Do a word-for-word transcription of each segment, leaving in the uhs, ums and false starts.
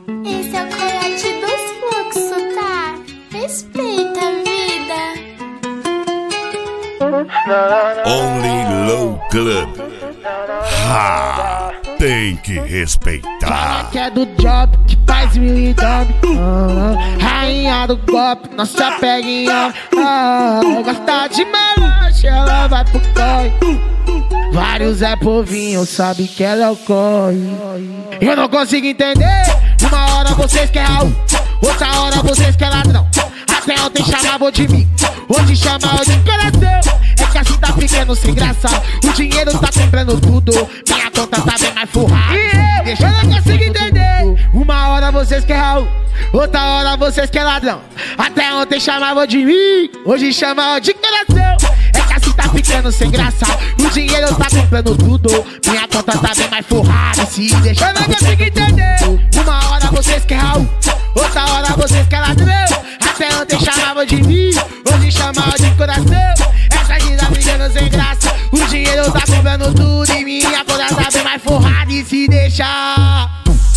Esse é o coiote dos fluxos, tá? Respeita a vida. Only Low Club. Ha! Tem que respeitar. Que é do job, que faz mil e dome. Ah, rainha do golpe, nossa pega em homem. Ah, gosta de melanche, ela vai pro corre. Vários é povinho, sabe que ela é o corre. Eu não consigo entender. Uma hora vocês querem Raul, outra hora vocês querem ladrão. Até ontem chamavam de mim, hoje chamam de coração. É que assim tá ficando sem graça. O dinheiro tá comprando tudo, minha conta tá bem mais forrada. E eu, eu não consigo entender. Uma hora vocês querem Raul, outra hora vocês querem ladrão. Até ontem chamavam de mim, hoje chamam de coração. É que assim tá ficando sem graça. O dinheiro tá comprando tudo, minha conta tá bem mais forrada. E se deixa, eu não consigo entender. Uma hora vocês querem Raul, outra hora vocês querem ladrão. Até ontem chamavam de mim, hoje chamam de coração. Essa vida brigando sem graça. O dinheiro tá comprando tudo e minha conta tá bem mais forrada. E se deixar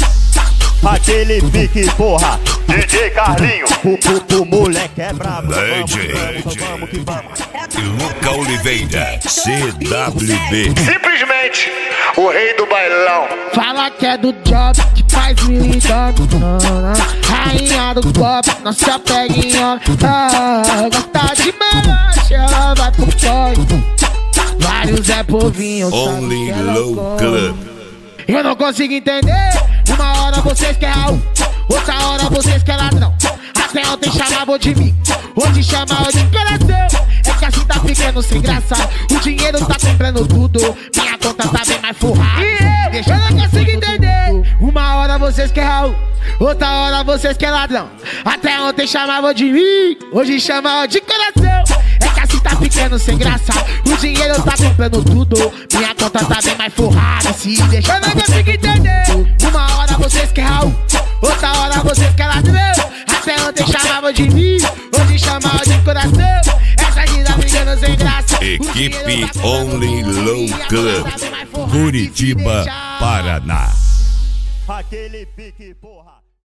aquele pique, porra, D J Carlinho, o, o, o moleque é brabo. D J Vamos que vamos. e Luca Oliveira, C W B. Simplesmente o rei do bailão. fala que é do job, que faz mil e dome. Rainha do golpe, nossa pega em homem. Ah, gosta de melanche, ela vai pro corre. Vários é povinho, Only Low Club. eu não consigo entender. Uma hora vocês querem Raul, outra hora vocês querem ladrão. Até ontem chamavam de mim, hoje chamam de coração. É que assim tá ficando sem graça. O dinheiro tá comprando tudo, minha conta tá bem mais forrada. E eu, eu não consigo entender. Uma hora vocês querem Raul, outra hora vocês querem ladrão. Até ontem chamavam de mim, hoje chamam de coração. É que assim tá ficando sem graça. O dinheiro tá comprando tudo, minha conta tá bem mais forrada. Se deixa, eu não consigo entender. Uma hora vocês querem Raul, outra hora vocês querem ladrão. Até ontem chamavam de mim, hoje chamam de coração. Essa vida brigando sem graça. Equipe Only Low Club, Curitiba, Paraná. Aquele pique, porra.